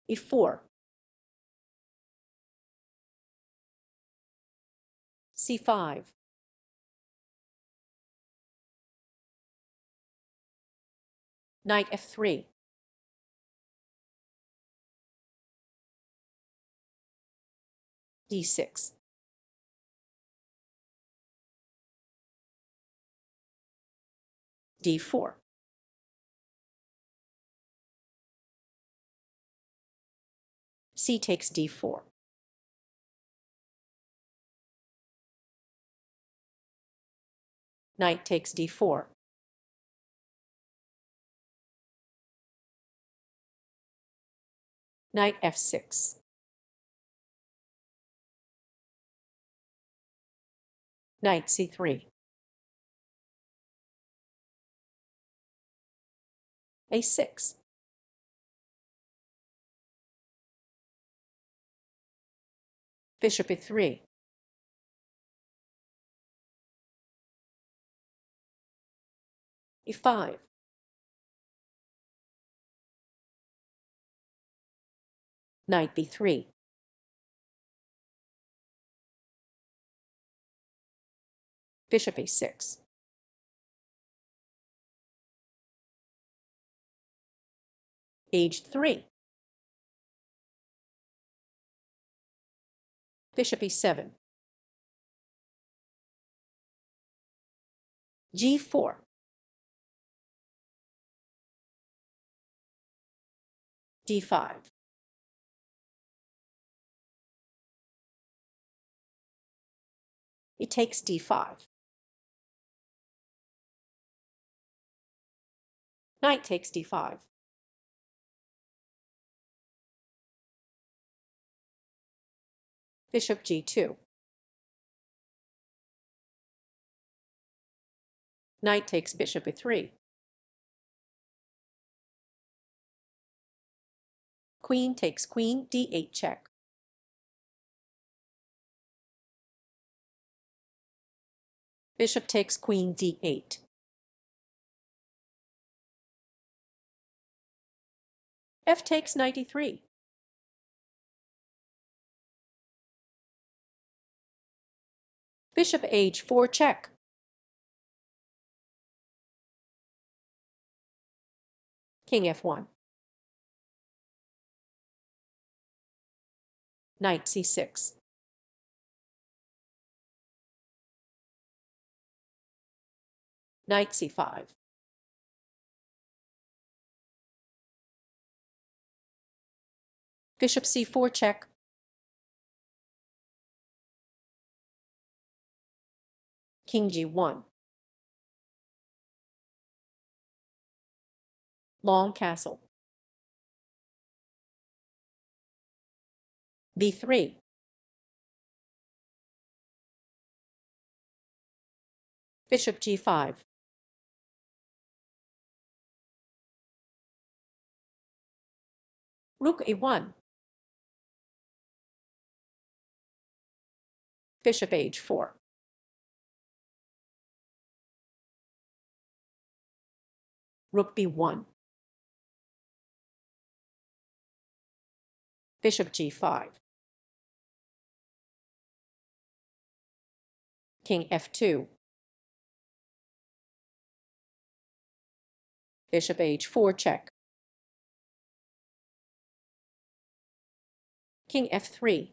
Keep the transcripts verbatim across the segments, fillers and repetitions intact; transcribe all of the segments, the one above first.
e four, c five, knight f three, d six, d four, c takes d four, knight takes d four, knight f six, knight c three, a six, bishop e three, e five, knight b three, bishop a six, h three, bishop e seven, g four, d five, it takes d five, knight takes d five, bishop g two, knight takes bishop e three, queen takes queen d eight check, bishop takes queen d eight, f takes knight e three, bishop h four check, king f one, knight c six, knight c five, bishop c four check, king g one, long castle, b three, bishop g five, rook a one, bishop h four, rook b one, bishop g five, king f two, bishop h four check, king f three,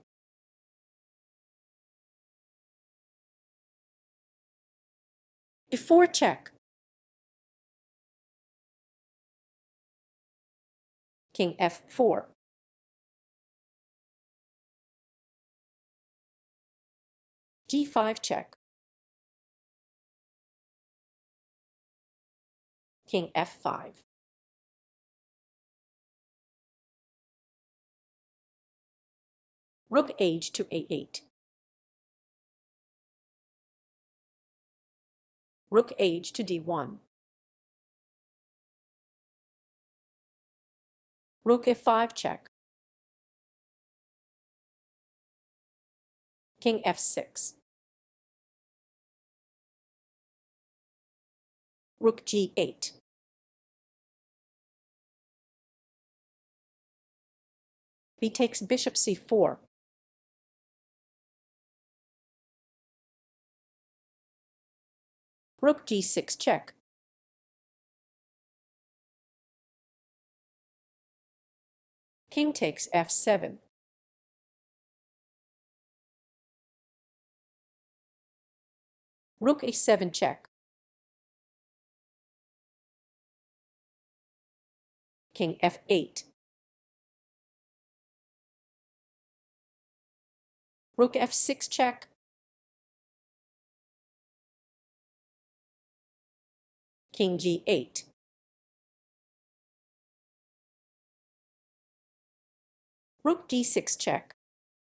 e four check, king f four, g five check, king f five, rook h to a eight, rook h to d one, rook f five check, king f six, rook g eight, b takes bishop c four. Rook g six check. King takes f seven. Rook a seven check. King f eight. Rook f six check. King g eight. Rook d six check.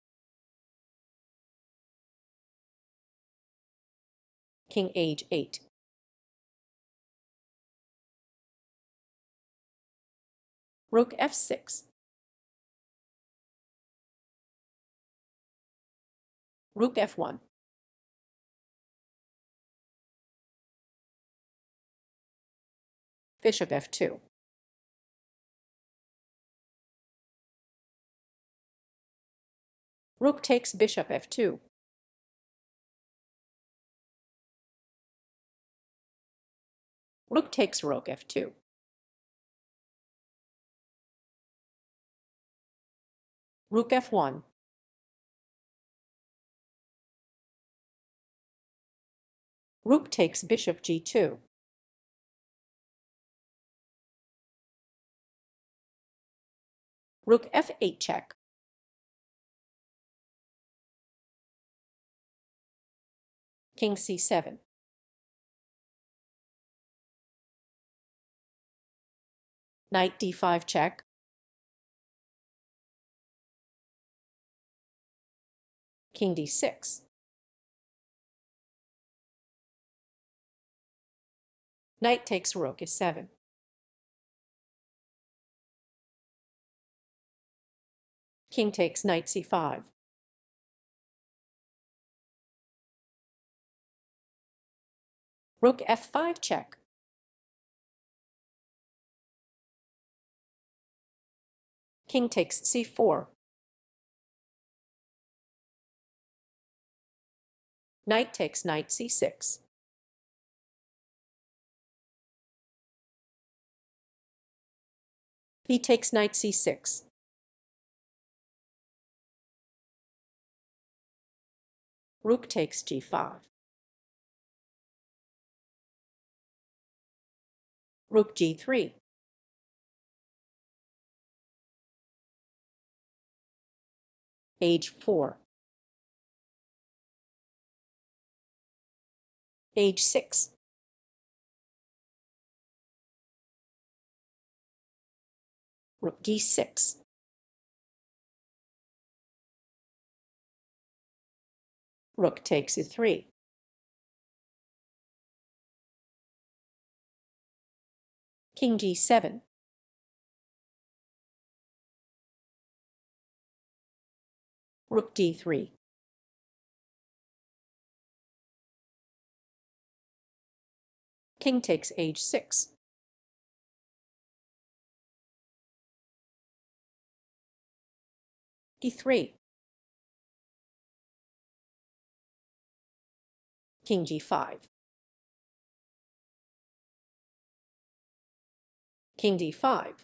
King h eight. Rook f six. Rook f one. Bishop f two. Rook takes bishop f two. Rook takes rook f two. Rook f one. Rook takes bishop g two. Rook f eight check. King c seven. Knight d five check. King d six. Knight takes rook is seven. King takes knight c five. Rook f five check. King takes c four. Knight takes knight c six. He takes knight c six. Rook takes g five. Rook g three. H four. H six. Rook d six. Rook takes e three. King g seven. Rook d three. King takes h six. e three. King g five. King d five.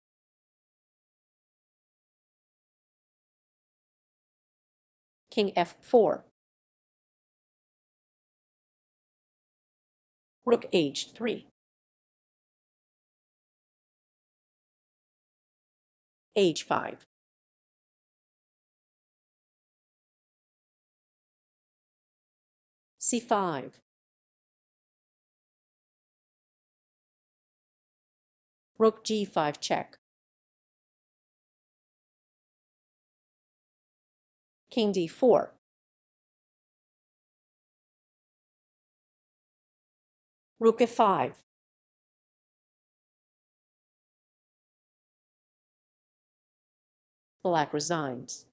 King f four. Rook h three. h five. c five. Rook g five check. King d four. Rook f five. Black resigns.